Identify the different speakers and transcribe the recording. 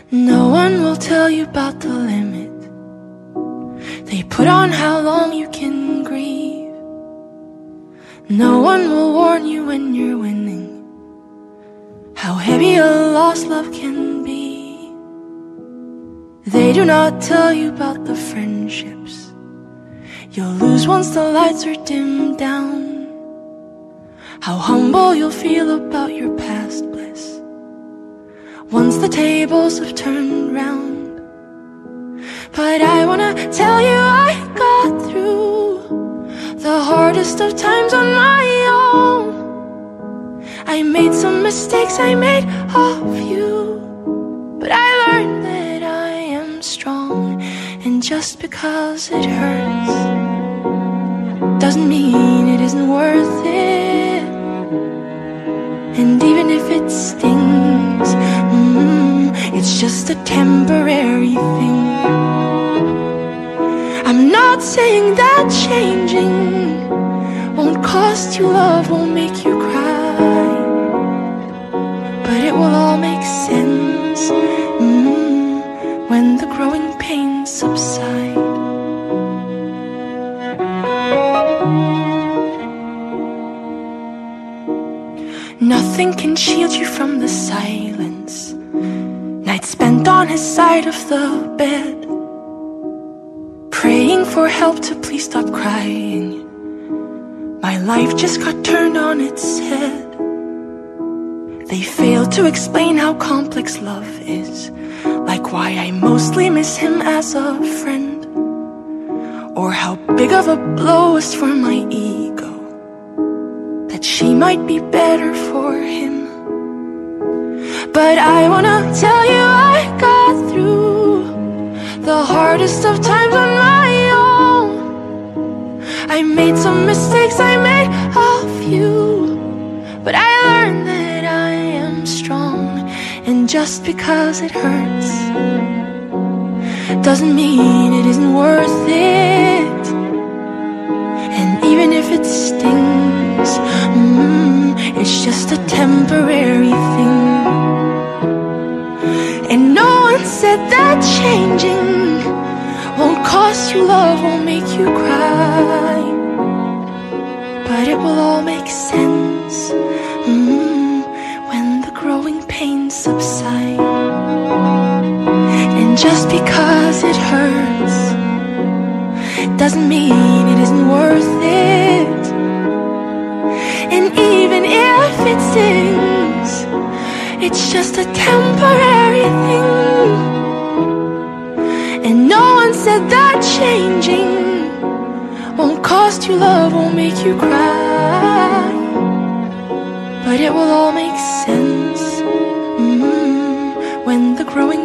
Speaker 1: No one will tell you about the limit they put on how long you can grieve. No one will warn you when you're winning how heavy a lost love can be. They do not tell you about the friendships you'll lose once the lights are dimmed down, how humble you'll feel about your past bliss once the tables have turned round. But I wanna tell you I got through the hardest of times on my own. I made some mistakes, I made a few, but I learned that I am strong. And just because it hurts doesn't mean it isn't worth it. And even if it stings, it's just a temporary thing. I'm not saying that changing won't cost you love, won't make you cry, but it will all make sense when the growing pains subside. Nothing can shield you from the silence, nights spent on his side of the bed, praying for help to please stop crying. My life just got turned on its head. They failed to explain how complex love is, like why I mostly miss him as a friend, or how big of a blow was for my ego that she might be better for him. But I wanna tell you I got through the hardest of times on my own. I made some mistakes, I made a few, but I learned that I am strong. And just because it hurts doesn't mean it isn't worth it. And even if it stings, it's just a temporary thing. And no one said that changing won't cost you love, won't make you cry, but it will all make sense when the growing pains subside. And just because it hurts doesn't mean it isn't worth it. And even if it stings, it's just a temporary thing. And no one said that changing won't cost you love, won't make you cry, but it will all make sense when the growing